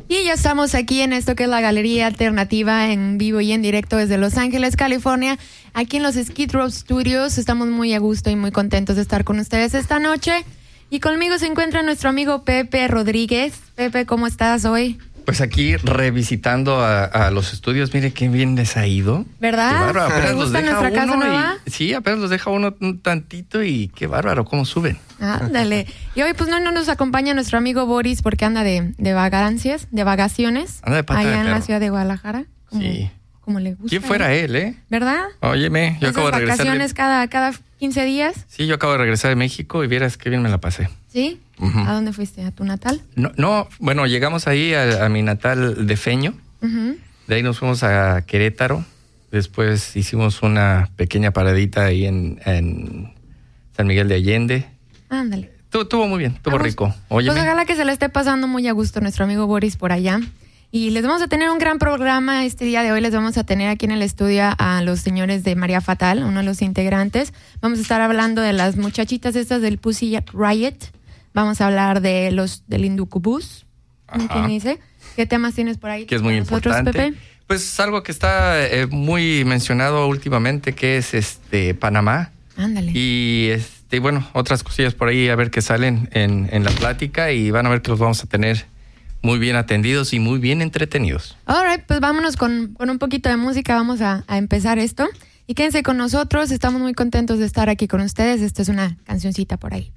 Y ya estamos aquí en esto que es la Galería Alternativa en vivo y en directo desde Los Ángeles, California. Aquí en los Skid Row Studios estamos muy a gusto y muy contentos de estar con ustedes esta noche. Y conmigo se encuentra nuestro amigo Pepe Rodríguez. Pepe, ¿cómo estás hoy? Pues aquí revisitando a los estudios, mire qué bien les ha ido. ¿Verdad? Qué bárbaro, ¿Te gusta nuestra casa nueva? Sí, apenas los deja uno un tantito y qué bárbaro, cómo suben. Ándale. Y hoy pues no nos acompaña nuestro amigo Boris porque anda de vacaciones. Anda de pata allá de en perro. la ciudad de Guadalajara. Sí. Como le gusta. ¿Quién fuera él, ¿Verdad? Óyeme, yo acabo de regresar. Vacaciones cada 15 días. Sí, yo acabo de regresar de México y vieras qué bien me la pasé. ¿Sí? Uh-huh. ¿A dónde fuiste? ¿A tu natal? No, bueno, llegamos ahí a mi natal de Feño. Uh-huh. De ahí nos fuimos a Querétaro. Después hicimos una pequeña paradita ahí en San Miguel de Allende. Ándale. Estuvo muy bien, estuvo rico. Óyeme. Pues ojalá que se le esté pasando muy a gusto a nuestro amigo Boris por allá. Y les vamos a tener un gran programa este día de hoy. Les vamos a tener aquí en el estudio a los señores de María Fatal, uno de los integrantes. Vamos a estar hablando de las muchachitas estas del Pussy Riot. Vamos a hablar del Inducubus. ¿Quién dice? ¿Qué temas tienes por ahí? Que es muy importante. Pepe? Pues algo que está muy mencionado últimamente, que es Panamá. Ándale. Y bueno, otras cosillas por ahí a ver qué salen en la plática y van a ver que los vamos a tener muy bien atendidos y muy bien entretenidos. All right, pues vámonos con un poquito de música. Vamos a empezar esto. Y quédense con nosotros. Estamos muy contentos de estar aquí con ustedes. Esta es una cancioncita por ahí.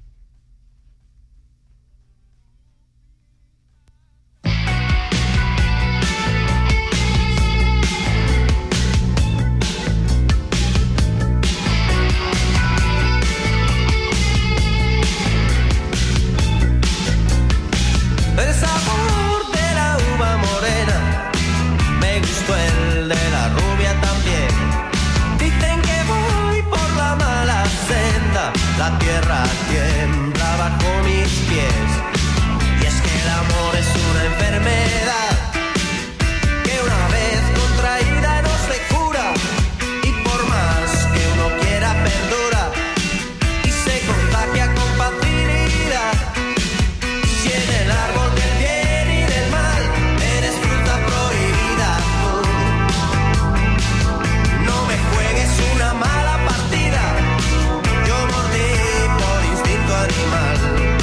El sabor de la uva morena, me gustó el de la rubia también. Dicen que voy por la mala senda, la tierra tiembla bajo mis pies. Y es que el amor es una enfermedad que una vez contraída no se cura, y por más que uno quiera perdura y se contagia con facilidad. Si en el árbol del bien y del mal eres fruta prohibida tú, no me juegues una mala partida, yo mordí por instinto animal.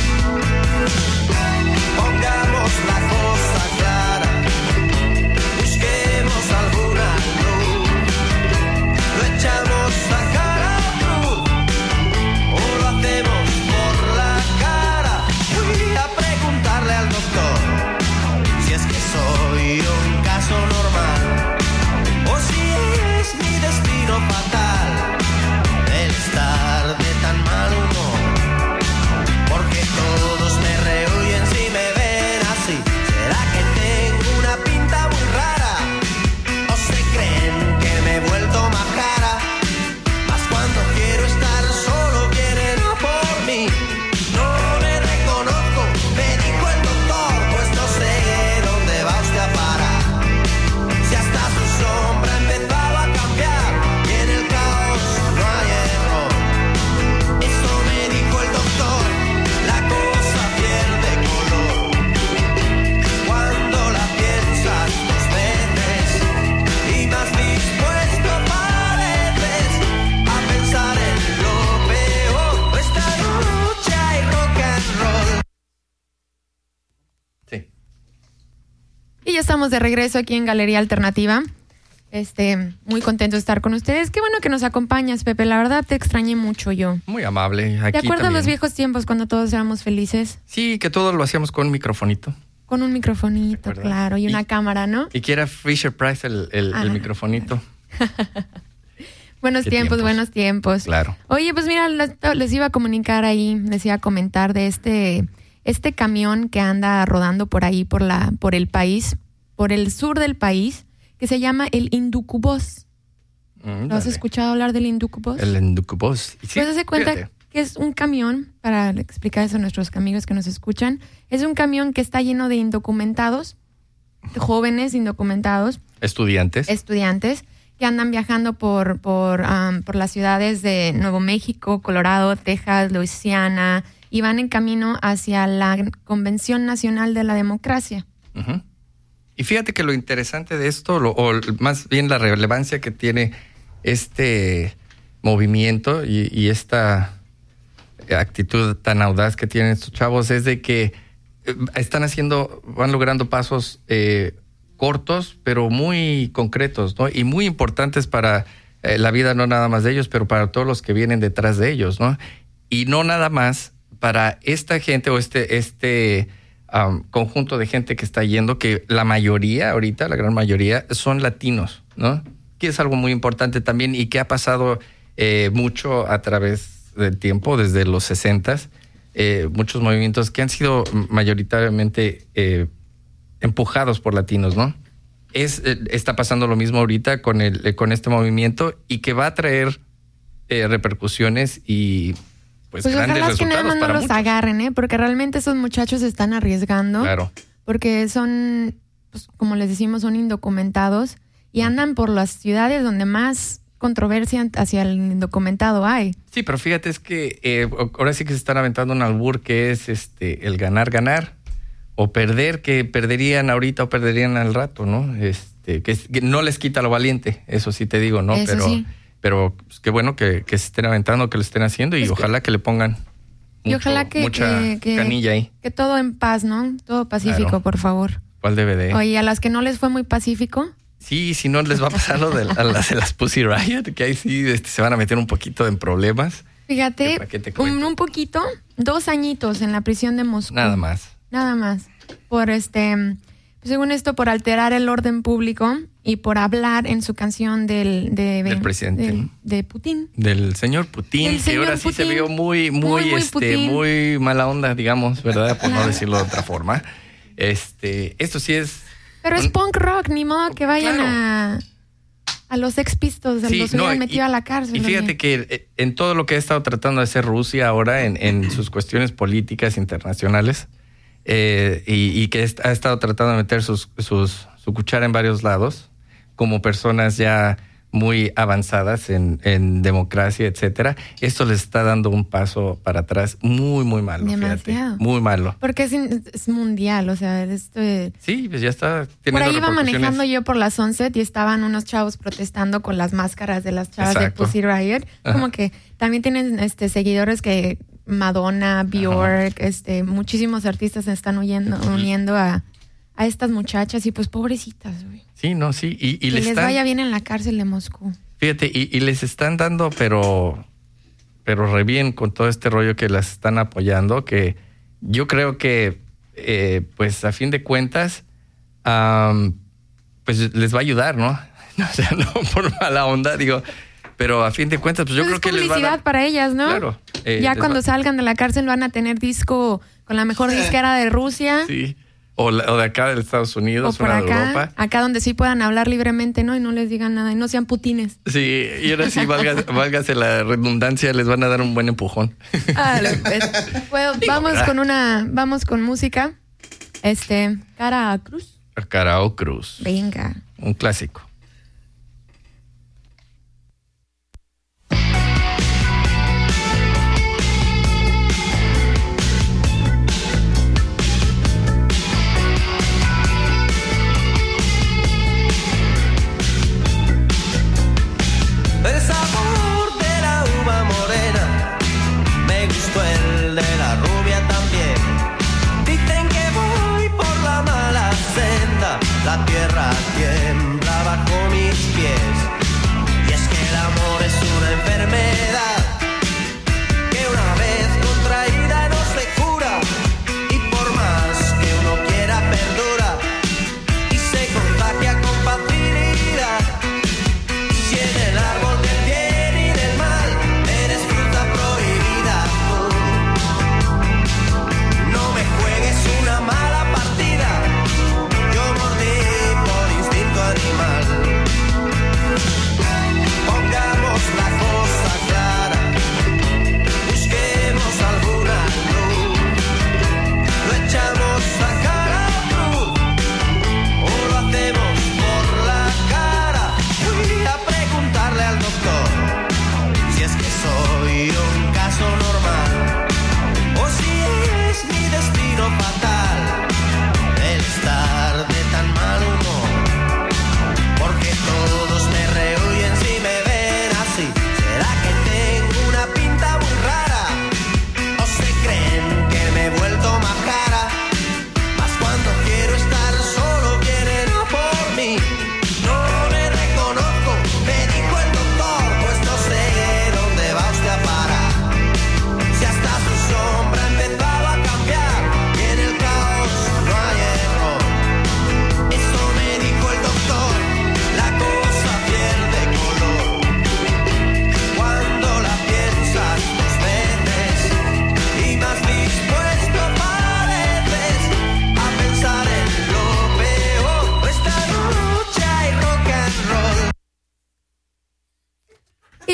Pongamos la cosa clara, busquemos alguna luz, lo echamos a cara cruz o lo hacemos por la cara. Fui a preguntarle al doctor si es que soy un caso normal o si es mi destino fatal el estar de tan mal humor, porque todos me rehuyen si me ven así. ¿Será que tengo una pinta muy rara o se creen que me he vuelto majara? Más cuando quiero estar solo vienen a por mí. No me reconozco, me dijo el doctor, pues no sé dónde va usted a parar. Si hasta su sombra empezaba a cambiar y en el caos no hay error. Eso me dijo el doctor, la cosa pierde color cuando la piensas dos veces y más dispuesto pareces a pensar en lo peor. Esta lucha y rock and roll. Sí. Y ya estamos de regreso aquí en Galería Alternativa. Muy contento de estar con ustedes. Qué bueno que nos acompañas, Pepe. La verdad te extrañé mucho yo. Muy amable. Aquí ¿Te acuerdas también. los viejos tiempos cuando todos éramos felices? Sí, que todo lo hacíamos con un microfonito. Con un microfonito, ¿Recuerdas? claro, y una cámara, ¿no? Y que era Fisher Price el microfonito. Buenos Qué tiempos, tiempos. buenos tiempos. Claro. Oye, pues mira, les iba a comunicar ahí, les iba a comentar de este camión que anda rodando por ahí, por el país, por el sur del país, que se llama el Inducubus. ¿Lo has escuchado hablar del Inducubus? El Inducubus. Sí, Pues se cuenta fíjate. que es un camión, para explicar eso a nuestros amigos que nos escuchan, es un camión que está lleno de indocumentados, jóvenes indocumentados, estudiantes, que andan viajando por las ciudades de Nuevo México, Colorado, Texas, Luisiana, y van en camino hacia la Convención Nacional de la Democracia. Uh-huh. Y fíjate que lo interesante de esto, más bien la relevancia que tiene este movimiento y esta actitud tan audaz que tienen estos chavos es de que van logrando pasos cortos, pero muy concretos, ¿no? Y muy importantes para la vida, no nada más de ellos, pero para todos los que vienen detrás de ellos, ¿no? Y no nada más para esta gente o este conjunto de gente que está yendo, que la mayoría ahorita, la gran mayoría, son latinos, ¿no? Que es algo muy importante también y que ha pasado mucho a través del tiempo, desde los 60s, muchos movimientos que han sido mayoritariamente empujados por latinos, ¿no? Está pasando lo mismo ahorita con este movimiento y que va a traer repercusiones y pues grandes ojalá resultados que nada más no para los muchos. agarren, porque realmente esos muchachos se están arriesgando. Claro. Porque son, pues, como les decimos, son indocumentados y andan por las ciudades donde más controversia hacia el indocumentado hay. Sí, pero fíjate, es que ahora sí que se están aventando un albur que es el ganar o perder, que perderían ahorita o perderían al rato, ¿no? Que no les quita lo valiente, eso sí te digo, ¿no? Eso sí. Pero pues, qué bueno que se estén aventando, que lo estén haciendo y ojalá que le pongan mucha canilla ahí. Que todo en paz, ¿no? Todo pacífico, Claro. por favor. ¿Cuál DVD? Oye, a las que no les fue muy pacífico, Sí, si no les va a pasar lo de las Pussy Riot, que ahí sí se van a meter un poquito en problemas. fíjate, ¿Para qué te cuento? un poquito, 2 añitos en la prisión de Moscú. Nada más. Nada más. Por según esto, por alterar el orden público y por hablar en su canción del presidente. de Putin. Del señor Putin, Del que señor ahora sí Putin. se vio muy Putin. muy mala onda, digamos, ¿verdad? Por no decirlo de otra forma. Esto sí es... Pero es punk rock, ni modo que vayan Claro. a los Sex Pistols, Sí, los hubieran no, metido a la cárcel. Y fíjate oye. que en todo lo que ha estado tratando de hacer Rusia ahora en sus cuestiones políticas internacionales y que ha estado tratando de meter su cuchara en varios lados, como personas ya muy avanzadas en democracia, etcétera, esto les está dando un paso para atrás muy, muy malo. Demasiado. Fíjate, muy malo. Porque es mundial, o sea, Sí, pues ya está por teniendo ahí iba repercusiones. manejando yo por la Sunset y estaban unos chavos protestando con las máscaras de las chavas Exacto. de Pussy Riot. Ajá. Como que también tienen seguidores que Madonna, Bjork, muchísimos artistas se están uniendo a estas muchachas y pues pobrecitas, güey. Sí, no, sí. Y Que les les están, vaya bien en la cárcel de Moscú. fíjate, y les están dando, pero re bien con todo este rollo que las están apoyando, que yo creo que, pues a fin de cuentas, pues les va a ayudar, ¿no? O sea, no por mala onda, digo, pero a fin de cuentas, pues yo Entonces creo que es les va a publicidad dar... para ellas, ¿no? Claro. Ya les cuando va- salgan de la cárcel van a tener disco con la mejor disquera de Rusia. Sí, o de acá de Estados Unidos, O por una de acá, Europa. acá donde sí puedan hablar libremente, ¿no? Y no les digan nada, y no sean putines. Sí, y ahora sí, válgase la redundancia, les van a dar un buen empujón. Bueno, vamos con música. Cara a Cruz. Carao Cruz, Venga. un clásico. El sabor de la uva morena, me gustó el de la rubia también. Dicen que voy por la mala senda, la tierra tiembla bajo mis pies. Y es que el amor es una enfermedad que una vez contraída no se cura, y por más que uno quiera perdura y se contagia con facilidad. Si en el árbol del bien y del mal eres fruta prohibida tú, no me juegues una mala partida, yo mordí por instinto animal. Pongamos la cosa clara.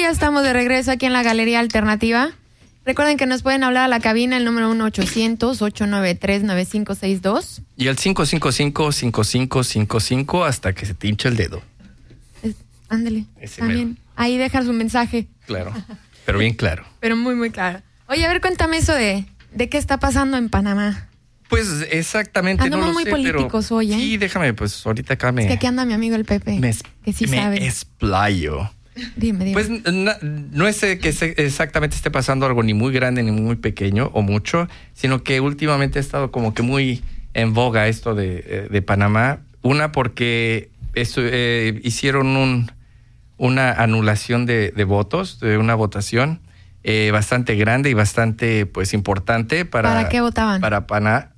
ya estamos de regreso aquí en la Galería Alternativa. Recuerden que nos pueden hablar a la cabina, el número 1-800-893-9562. Y el 555-5555 hasta que se te hinche el dedo. Ándale, Ese también. mero. Ahí deja su mensaje. Claro, pero bien claro. Pero muy, muy claro. Oye, a ver, cuéntame eso de qué está pasando en Panamá. Pues exactamente, Andamos no lo muy sé, políticos pero hoy, ¿eh? sí, déjame, pues ahorita acá Es que aquí anda mi amigo el Pepe, que sí sabe. explayo. Dime. Pues no es que exactamente esté pasando algo ni muy grande ni muy pequeño o mucho, sino que últimamente ha estado como que muy en boga esto de Panamá. Una, porque hicieron una anulación de votos, de una votación bastante grande y bastante pues importante para... ¿Para qué votaban? Para Pana.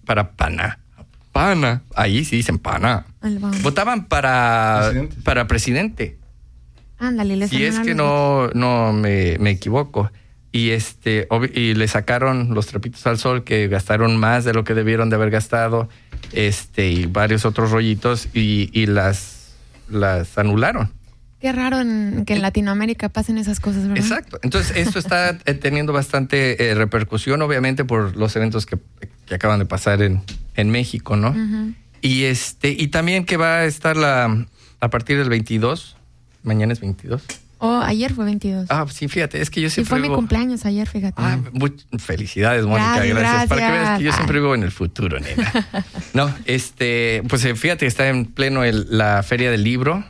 Ahí sí dicen Pana. Votaban para presidente. Ándale, les Y es que no me equivoco. Y y le sacaron los trapitos al sol, que gastaron más de lo que debieron de haber gastado, y varios otros rollitos, y las anularon. Qué raro que en Latinoamérica pasen esas cosas, ¿verdad? Exacto. Entonces, esto está teniendo bastante repercusión, obviamente, por los eventos que acaban de pasar en México, ¿no? Uh-huh. Y también que va a estar a partir del 22. Mañana es 22. Oh, ayer fue 22. Ah, sí, fíjate, es que yo siempre fue mi cumpleaños ayer, fíjate. Felicidades, Mónica, gracias. Para que veas que yo siempre vivo en el futuro, nena. No, pues fíjate que está en pleno la Feria del Libro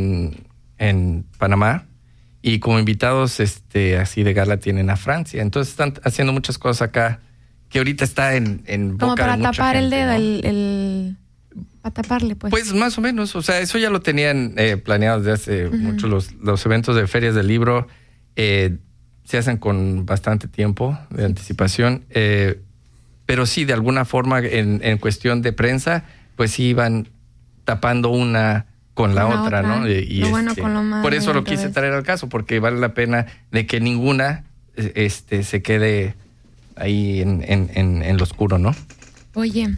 en Panamá, y como invitados así de gala tienen a Francia. Entonces están haciendo muchas cosas acá que ahorita está en boca como para de mucha tapar gente, el dedo, ¿no? para taparle, pues. Pues más o menos, o sea, eso ya lo tenían planeado desde hace mucho. Los eventos de ferias del libro se hacen con bastante tiempo de anticipación, pero sí, de alguna forma, en cuestión de prensa, pues sí iban tapando una con la otra, ¿no? Y lo bueno con lo malo. por eso lo quise traer al caso, porque vale la pena de que ninguna se quede ahí en lo oscuro, ¿no? Oye,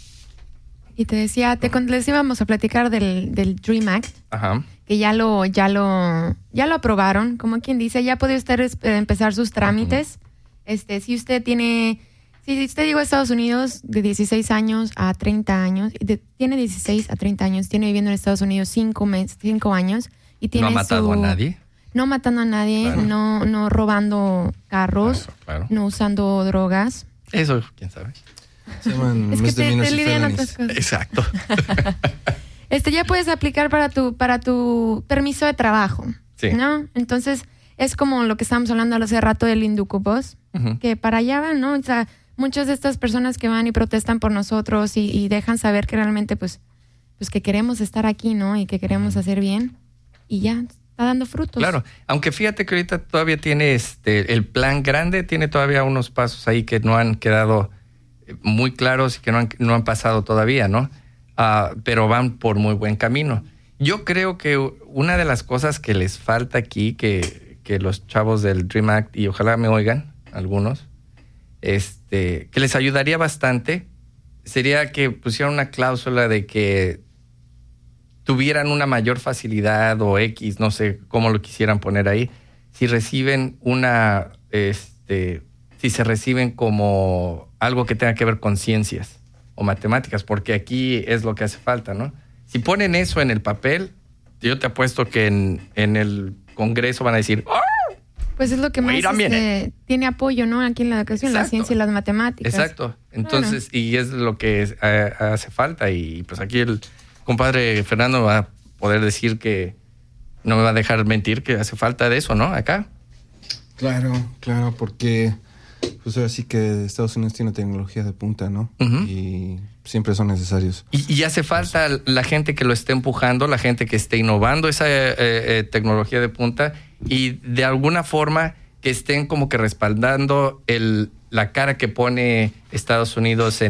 y te decía, les íbamos a platicar del Dream Act. Ajá. Que ya lo aprobaron, como quien dice, ya puede usted empezar sus trámites. Si usted llegó a Estados Unidos de 16 años a 30 años, tiene 16 a 30 años, tiene viviendo en Estados Unidos 5 años y tiene ¿No ha matado a nadie? No matando a nadie, claro. no robando carros, claro. No usando drogas. Eso, quién sabe. Se llaman es que te lidian otras cosas. Exacto. Ya puedes aplicar para tu permiso de trabajo, sí. ¿No? Entonces, es como lo que estábamos hablando hace rato del Indúcubos, que para allá van, ¿no? O sea, muchas de estas personas que van y protestan por nosotros y dejan saber que realmente, pues que queremos estar aquí, ¿no? Y que queremos hacer bien, y ya está dando frutos. Claro, aunque fíjate que ahorita todavía tiene el plan grande, tiene todavía unos pasos ahí que no han quedado muy claros y que no han pasado todavía, ¿no? Pero van por muy buen camino. Yo creo que una de las cosas que les falta aquí, que los chavos del Dream Act, y ojalá me oigan algunos, que les ayudaría bastante, sería que pusieran una cláusula de que tuvieran una mayor facilidad o X, no sé cómo lo quisieran poner ahí, si reciben si se reciben como algo que tenga que ver con ciencias o matemáticas, porque aquí es lo que hace falta, ¿no? Si ponen eso en el papel, yo te apuesto que en el Congreso van a decir, ¡oh! Pues es lo que más tiene apoyo, ¿no? Aquí en la educación, la ciencia y las matemáticas. Exacto. Entonces, y es lo que hace falta, y pues aquí el compadre Fernando va a poder decir que no me va a dejar mentir, que hace falta de eso, ¿no? Acá. Claro, porque pues ahora sí que Estados Unidos tiene tecnología de punta, ¿no? Uh-huh. Y siempre son necesarios. Y hace falta la gente que lo esté empujando, la gente que esté innovando esa tecnología de punta, y de alguna forma que estén como que respaldando la cara que pone Estados Unidos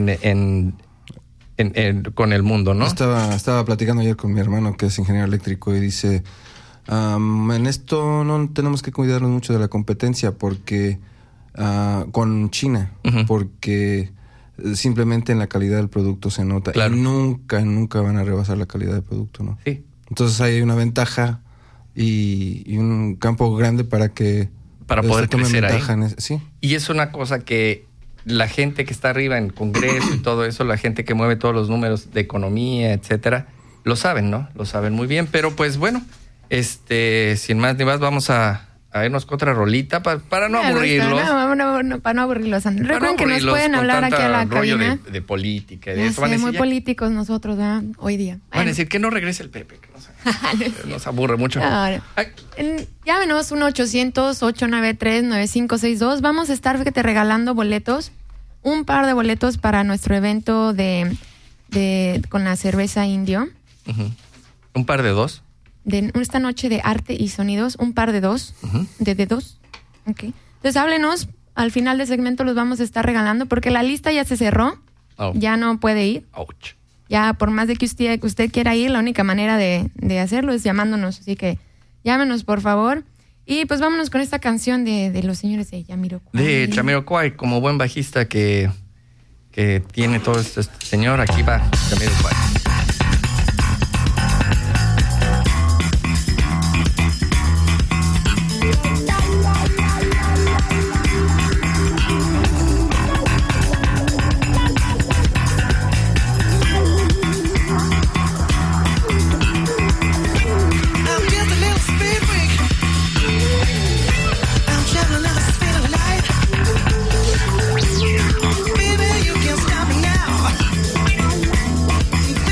con el mundo, ¿no? Estaba platicando ayer con mi hermano, que es ingeniero eléctrico, y dice, en esto no tenemos que cuidarnos mucho de la competencia porque con China, uh-huh. Porque simplemente en la calidad del producto se nota, claro. Y nunca van a rebasar la calidad del producto, ¿no? Sí. Entonces hay una ventaja y un campo grande para poder crecer ahí. Sí. Y es una cosa que la gente que está arriba en Congreso y todo eso, la gente que mueve todos los números de economía, etcétera, lo saben, ¿no? Lo saben muy bien. Pero pues bueno, sin más ni más, vamos a irnos con otra rolita para no aburrirlos. No, para no aburrirlos. Recuerden que nos pueden hablar aquí a la cabina. De política y ya de eso. Sé, muy políticos nosotros, ¿verdad? Hoy día. Van a decir que no regrese el Pepe, que nos aburre mucho. Llámenos 1-800-893-9562. Vamos a estar regalando boletos, un par de boletos para nuestro evento con la cerveza Indio. Uh-huh. ¿Un par de dos? De esta noche de arte y sonidos, un par de dos. Uh-huh. De dos. Okay. Entonces háblenos, al final del segmento los vamos a estar regalando porque la lista ya se cerró. Oh. Ya no puede ir. Ouch. Ya por más de que usted quiera ir, la única manera de hacerlo es llamándonos. Así que llámenos, por favor. Y pues vámonos con esta canción de los señores de Jamiroquai. De Jamiroquai, como buen bajista que tiene todo este señor, aquí va Jamiroquai. Baby, you can't stop me now.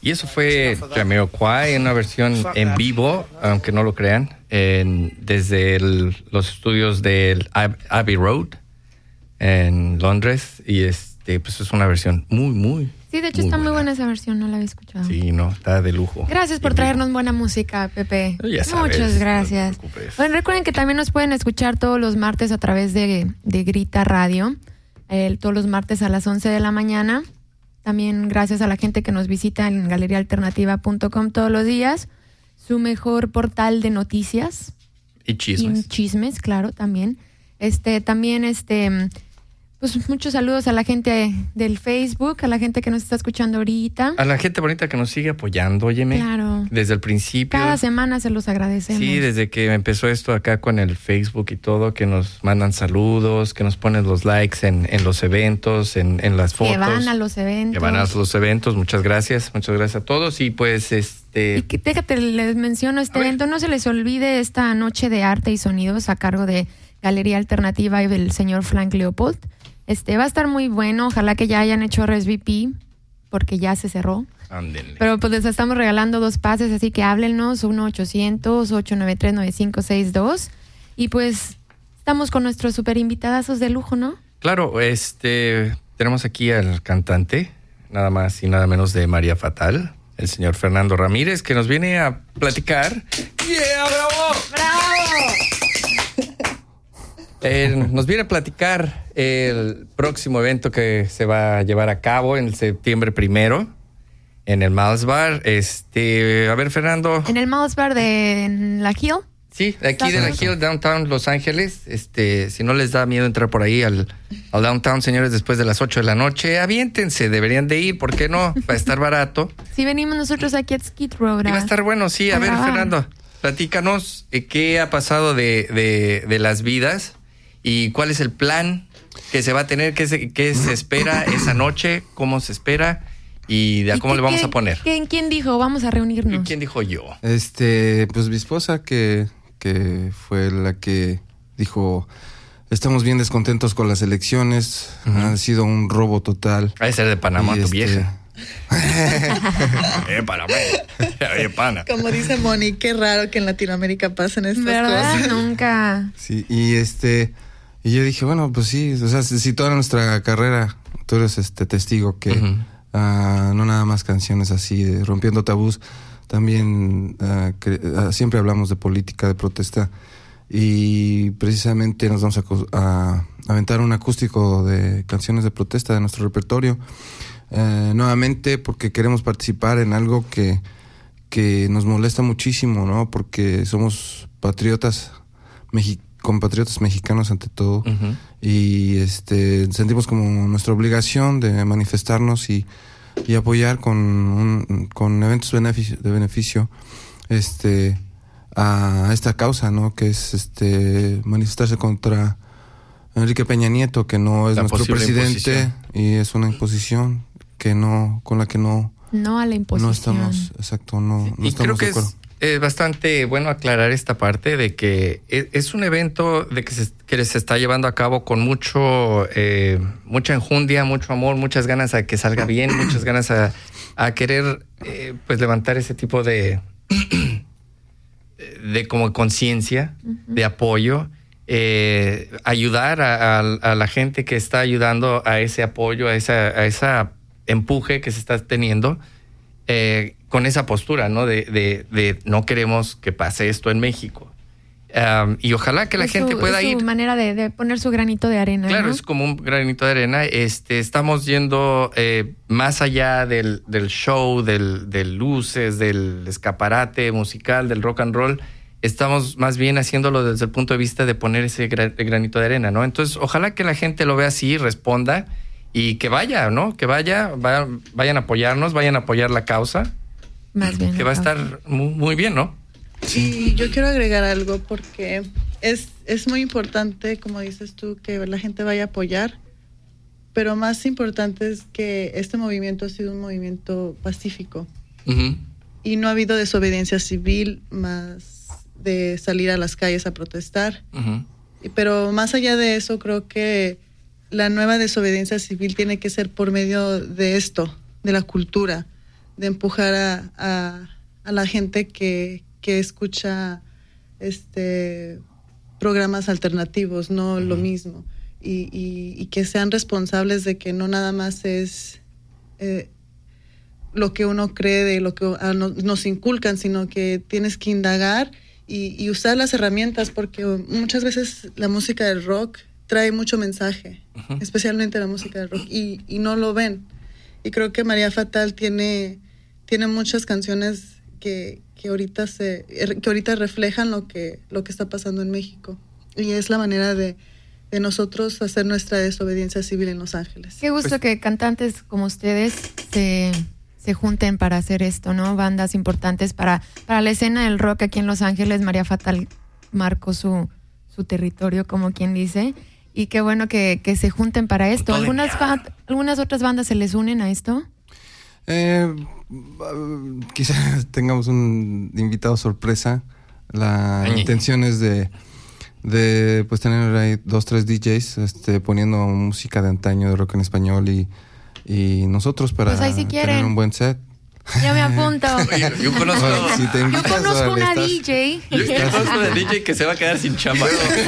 Y eso fue Jamiroquai en una versión en vivo, aunque no lo crean, desde los estudios del Abbey Road en Londres. Y pues es una versión muy Sí, de hecho está muy buena esa versión, no la había escuchado. Sí, no, está de lujo. Gracias por traernos buena música, Pepe. Ya sabes, muchas gracias. No te preocupes. Bueno, recuerden que también nos pueden escuchar todos los martes a través de Grita Radio, todos los martes a las 11 de la mañana. También gracias a la gente que nos visita en galeriaalternativa.com todos los días, su mejor portal de noticias. Y chismes. Y chismes, claro, también. Pues muchos saludos a la gente del Facebook, a la gente que nos está escuchando ahorita. A la gente bonita que nos sigue apoyando, óyeme. Claro. Desde el principio. Cada semana se los agradecemos. Sí, desde que empezó esto acá con el Facebook y todo, que nos mandan saludos, que nos ponen los likes en los eventos, en las fotos. Que van a los eventos. Que van a los eventos. Muchas gracias a todos. Y pues Y que, déjate, les menciono este evento. No se les olvide esta noche de arte y sonidos a cargo de Galería Alternativa y del señor Frank Leopold. Va a estar muy bueno. Ojalá que ya hayan hecho RSVP, porque ya se cerró. Ándenle. Pero pues les estamos regalando 2 pases, así que háblennos, 1-800-893-9562. Y pues estamos con nuestros super invitadazos de lujo, ¿no? Claro, tenemos aquí al cantante, nada más y nada menos de María Fatal, el señor Fernando Ramírez, que nos viene a platicar. ¡Yeah, bravo! ¡Bravo! Nos viene a platicar el próximo evento que se va a llevar a cabo en septiembre 1 en el Mal's Bar. A ver, Fernando. En el Mal's Bar de La Hill. Sí, de aquí de La Hill, Downtown Los Ángeles. Si no les da miedo entrar por ahí al Downtown, señores, después de las 8 de la noche, aviéntense, deberían de ir, ¿por qué no? Va a estar barato. Sí, venimos nosotros aquí a Skid Row. Y va a estar bueno, sí. A ver, Fernando, platícanos qué ha pasado de las vidas y cuál es el plan que se va a tener, qué se espera esa noche, cómo se espera y de cómo le vamos a poner. ¿Quién dijo vamos a reunirnos? ¿Quién dijo yo? Pues mi esposa que fue la que dijo, estamos bien descontentos con las elecciones, ha sido un robo total. Ha de ser de Panamá, tu vieja. Panamá. Como dice Moni, qué raro que en Latinoamérica pasen estas ¿verdad? cosas. Nunca. Sí, y yo dije, bueno, pues sí, o sea, si toda nuestra carrera, tú eres testigo que no nada más canciones así, de rompiendo tabús, también siempre hablamos de política, de protesta, y precisamente nos vamos a aventar un acústico de canciones de protesta de nuestro repertorio, nuevamente porque queremos participar en algo que nos molesta muchísimo, ¿no? Porque somos compatriotas mexicanos ante todo, y sentimos como nuestra obligación de manifestarnos y apoyar con eventos de beneficio a esta causa, ¿no? Que es manifestarse contra Enrique Peña Nieto, que no es nuestro presidente, y es una imposición con la que no a la imposición. No estamos, exacto, no estamos creo que de acuerdo. Es bastante bueno aclarar esta parte de que es un evento de que se está llevando a cabo con mucha enjundia, mucho amor, muchas ganas a que salga bien, muchas ganas a querer pues levantar ese tipo de como conciencia, de apoyo, ayudar a la gente que está ayudando a ese apoyo, a esa empuje que se está teniendo. Con esa postura, ¿no? De no queremos que pase esto en México. Y ojalá que la gente pueda ir. Es su manera de poner su granito de arena. Claro, ¿no? es como un granito de arena. Estamos yendo más allá del show, del luces, del escaparate musical, del rock and roll. Estamos más bien haciéndolo desde el punto de vista de poner ese granito de arena, ¿no? Entonces, ojalá que la gente lo vea así, responda y que vaya, ¿no? Que vayan a apoyarnos, vayan a apoyar la causa. Más bien. Que va a estar muy bien, ¿no? Sí, yo quiero agregar algo porque es muy importante, como dices tú, que la gente vaya a apoyar, pero más importante es que este movimiento ha sido un movimiento pacífico y no ha habido desobediencia civil más de salir a las calles a protestar. Pero más allá de eso, creo que la nueva desobediencia civil tiene que ser por medio de esto, de la cultura, empujar a la gente que escucha programas alternativos, no lo mismo, y que sean responsables de que no nada más es lo que uno cree, de lo que nos inculcan, sino que tienes que indagar y usar las herramientas, porque muchas veces la música del rock trae mucho mensaje, especialmente la música del rock, y no lo ven. Y creo que María Fatal tiene muchas canciones que ahorita reflejan lo que está pasando en México. Y es la manera de nosotros hacer nuestra desobediencia civil en Los Ángeles. Qué gusto que cantantes como ustedes se junten para hacer esto, ¿no? Bandas importantes para la escena del rock aquí en Los Ángeles. María Fatal marcó su territorio, como quien dice. Y qué bueno que se junten para esto. ¿Algunas otras bandas se les unen a esto? Quizás tengamos un invitado sorpresa. La intención es de pues tener ahí 2-3 DJs poniendo música de antaño, de rock en español, y nosotros para pues ahí si tener un buen set. Ya me apunto. Yo conozco, si te invitas, yo conozco una estás, DJ. Yo conozco una DJ que se va a quedar sin chamba.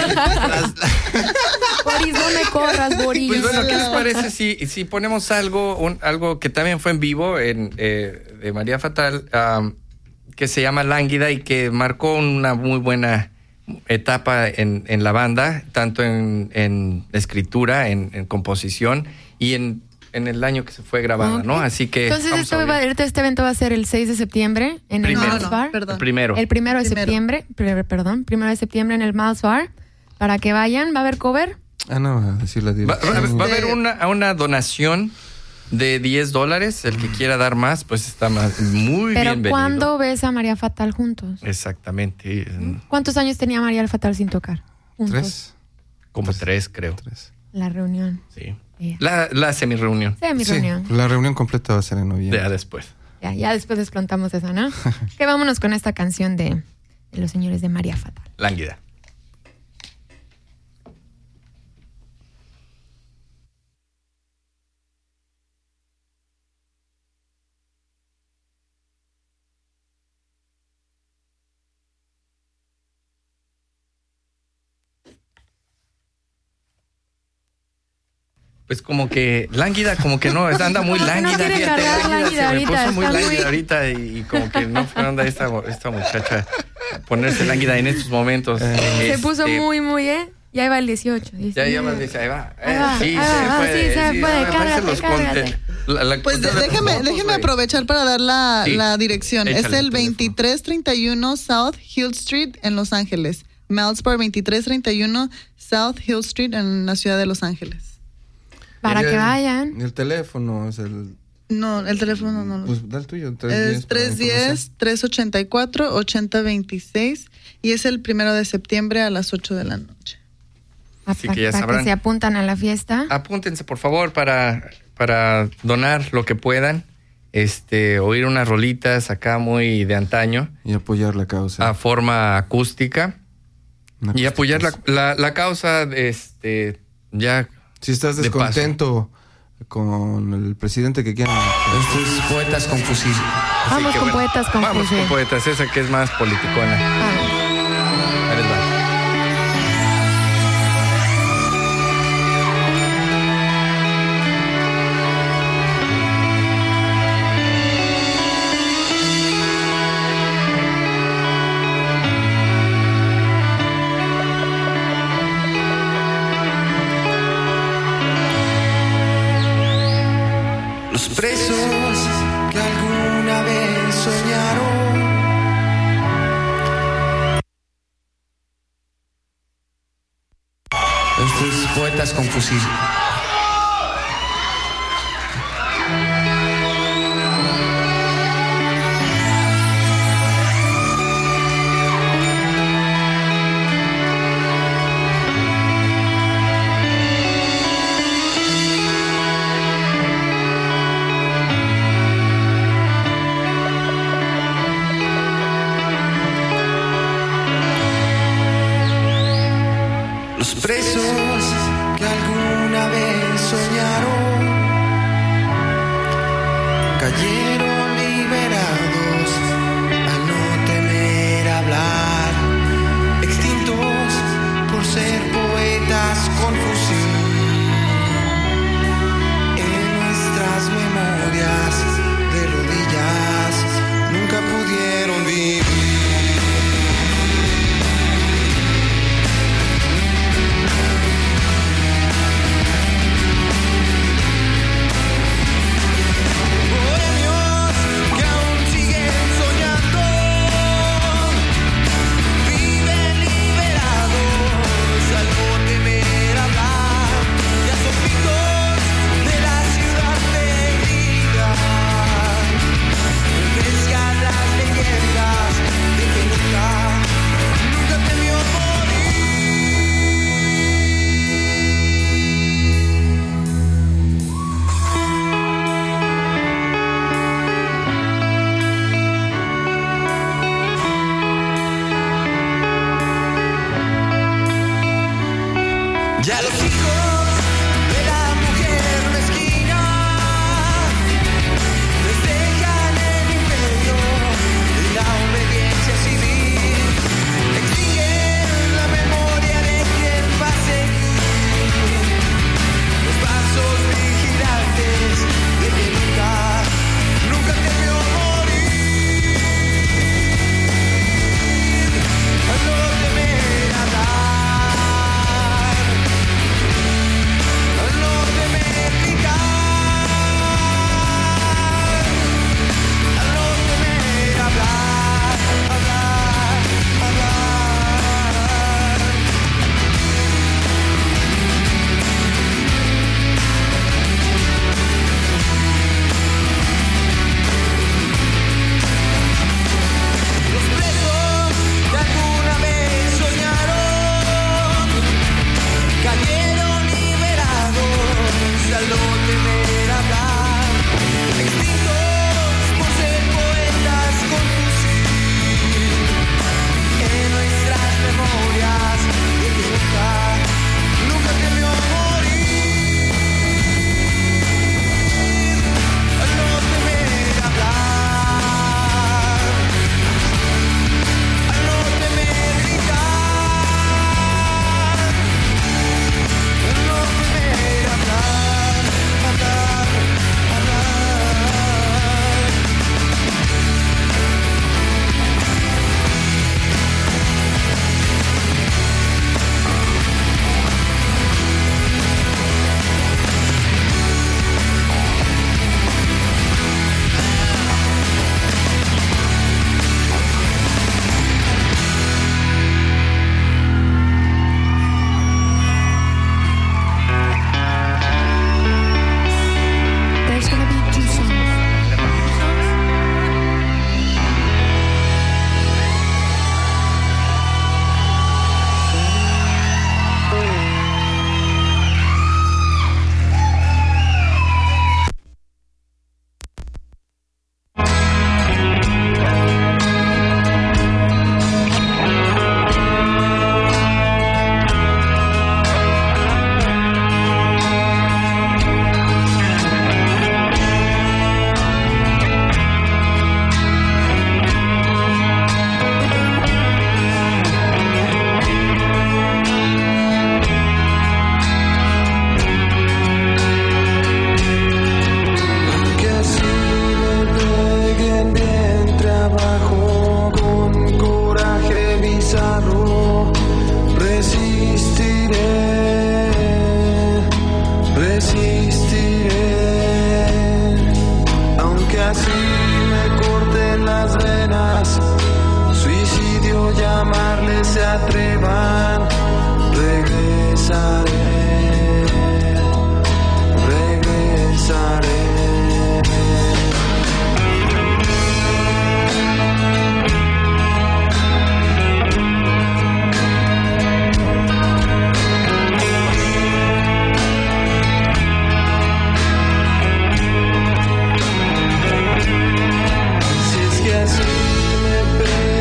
Boris, no me corras, Boris. Pues bueno, ¿qué les parece si ponemos algo que también fue en vivo de María Fatal, que se llama Lánguida y que marcó una muy buena etapa en la banda, tanto en escritura, en composición y en el año que se fue grabada, ¿no? Así que entonces este evento va a ser el 6 de septiembre en el Mouse Bar. El primero. El primero de septiembre, perdón, 1 de septiembre en el Mouse Bar, para que vayan. ¿Va a haber cover? No, a decir la dirección. Va a haber una donación de $10. El que quiera dar más, pues está muy bienvenido. Pero ¿cuándo ves a María Fatal juntos? Exactamente. ¿Cuántos años tenía María Fatal sin tocar? Juntos. 3. Como 3, creo. 3. La reunión. Sí. La semi-reunión. Semi-reunión. Sí, la reunión completa va a ser en noviembre. Ya después. Ya después descontamos eso, ¿no? Que vámonos con esta canción de los señores de María Fatal. Lánguida. Pues como que lánguida, como que no, anda muy lánguida. No quiere cargar lánguida se me puso ahorita, muy está lánguida muy- ahorita y como que no fue onda esta muchacha ponerse lánguida en estos momentos. Se puso muy, ya iba el 18. Ya más dice, ahí va. Ahí va, Sí, ahí va, sí, se puede, me parece cárgate. Pues déjeme aprovechar para dar la dirección. Échale Es el el teléfono. 2331 South Hill Street en Los Ángeles. Mouse Bar 2331 South Hill Street en la ciudad de Los Ángeles. Para que vayan. El teléfono es el... No, el teléfono no lo Pues da el tuyo. es 310-384-8026 y es el 1 de septiembre a las 8 de la noche. Así que ya Para sabrán. que se apuntan a la fiesta. Apúntense, por favor, para donar lo que puedan. Oír unas rolitas acá muy de antaño, Y apoyar la causa. a forma acústica. Y apoyar la causa, ya. Si estás de descontento con el presidente que quieran. Esto es Poetas con Fusil. Vamos que con bueno, Poetas con Vamos Fusil. con Poetas, esa que es más politicona. Vamos. Ahí les va. Los presos que alguna vez soñaron. Esto es Poetas con Fusil. Los presos que alguna vez soñaron cayeron liberados al no temer hablar, extintos por ser poetas con fusil. En nuestras memorias de rodillas nunca pudieron vivir. Ya los hijos de la mujer mezquina festejan el imperio de la obediencia civil, extinguen la memoria de quien va a seguir los pasos vigilantes de que nunca temió morir, al no temer hablar.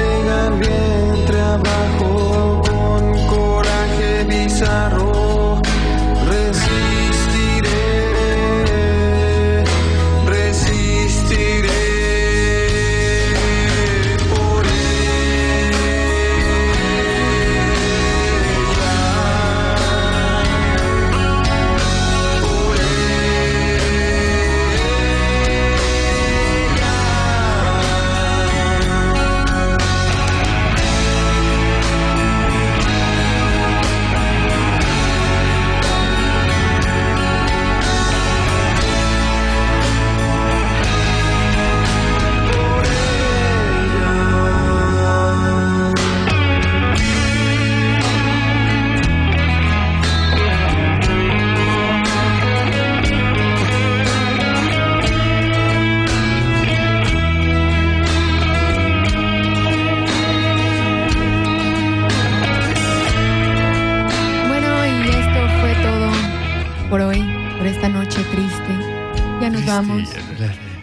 Abajo con coraje bizarro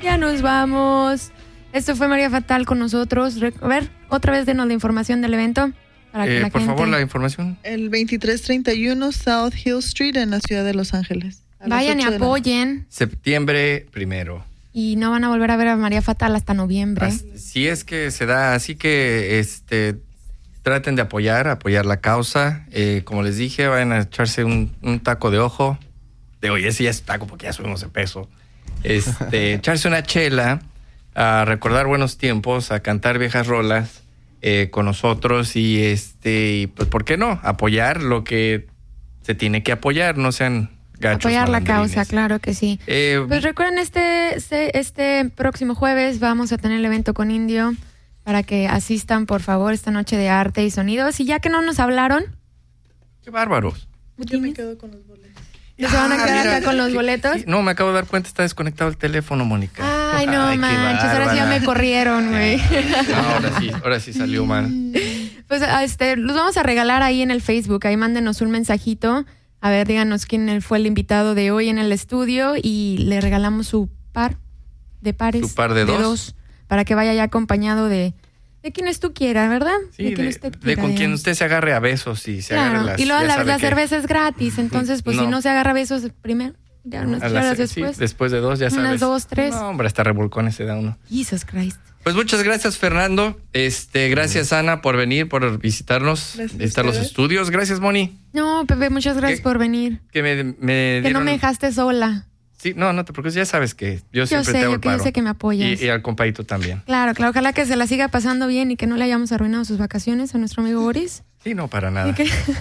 Ya nos vamos. Esto fue María Fatal con nosotros. A ver, otra vez denos la información del evento. Para que la por gente... favor, la información. El 2331 South Hill Street en la ciudad de Los Ángeles. Vayan y apoyen. Septiembre 1. Y no van a volver a ver a María Fatal hasta noviembre. Si es que se da, así que traten de apoyar la causa. Como les dije, vayan a echarse un taco de ojo. Oye, sí es taco porque ya subimos de peso. Echarse una chela, a recordar buenos tiempos, a cantar viejas rolas con nosotros y pues ¿por qué no? Apoyar lo que se tiene que apoyar, no sean gachos. Apoyar la malandrines. causa, claro que sí. Pues recuerden, este próximo jueves vamos a tener el evento con Indio para que asistan, por favor, esta noche de arte y sonidos. Y ya que no nos hablaron... ¡Qué bárbaros! Yo me quedo con los boletos. ¿Se van a quedar acá con los boletos? Sí, no, me acabo de dar cuenta, está desconectado el teléfono, Mónica. Ay, no manches, ahora sí ya me corrieron, güey. No, ahora sí salió mal. Pues los vamos a regalar ahí en el Facebook, ahí mándenos un mensajito. A ver, díganos quién fue el invitado de hoy en el estudio y le regalamos su par de pares. Su par de dos. Para que vaya ya acompañado de quienes tú quieras, ¿verdad? Sí, de con quien usted se agarre a besos y se agarre las... Y luego la que... cerveza es gratis, entonces pues si no se agarra a besos primero, ya unas horas después. Sí, después de 2, ya sabes. Unas 2, 3. No, hombre, hasta revolcones se da uno. Jesus Christ. Pues muchas gracias, Fernando. Gracias, Ana, por venir, por visitarnos, visitar los estudios. Gracias, Moni. No, Pepe, muchas gracias por venir. Que que no me dejaste sola. Sí, no te preocupes, ya sabes que yo siempre te hago el paro. Yo sé que me apoyas. Y al compadito también. Claro, ojalá que se la siga pasando bien y que no le hayamos arruinado sus vacaciones a nuestro amigo Boris. Sí, no, para nada.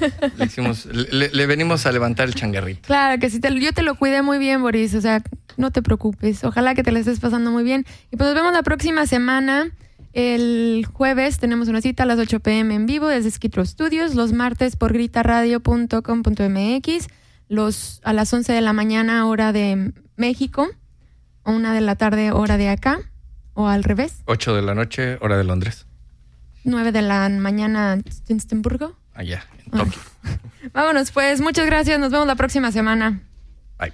Le venimos a levantar el changarrito. Claro que sí, yo te lo cuidé muy bien, Boris, o sea, no te preocupes. Ojalá que te la estés pasando muy bien. Y pues nos vemos la próxima semana. El jueves tenemos una cita a las 8 p.m. en vivo desde Skid Row Studios, los martes por gritaradio.com.mx, a las 11 de la mañana hora de México, o 1 de la tarde hora de acá, o al revés. 8 de la noche hora de Londres. 9 de la mañana en Stimburgo. Allá, en Tokio. Vámonos pues, muchas gracias, nos vemos la próxima semana. Bye.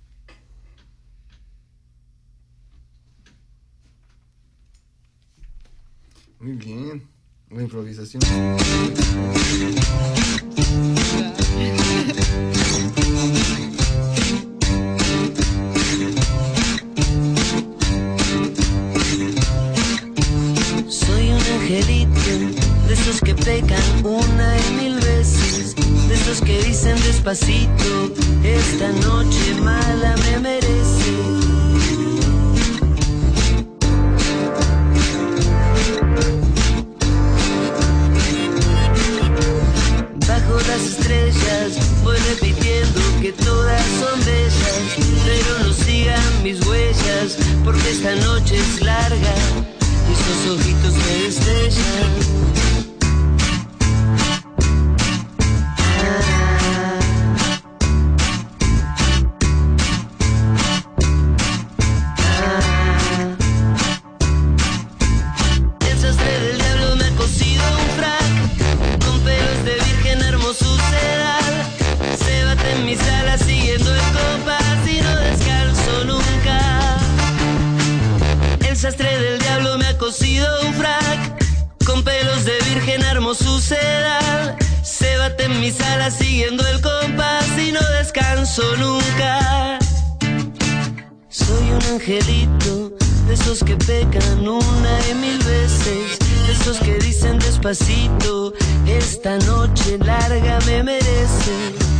Muy bien, una improvisación. Soy un angelito, de esos que pecan 1,000 veces, de esos que dicen despacito, esta noche mala me merece. Bajo las estrellas voy repitiendo que todas son bellas, pero no sigan mis huellas, porque esta noche es larga y sus ojitos me destellan. El sastre del diablo me ha cosido un frac con pelos de virgen hermoso sedal. Se bate en mis alas siguiendo el compás y no descalzo nunca. El sastre del diablo me ha cosido un frac con pelos de virgen hermoso sedal. Se bate en mis alas siguiendo el compás y no descanso nunca. Soy un angelito, de esos que pecan 1,000 veces, de esos que dicen despacito, esta noche larga me merece.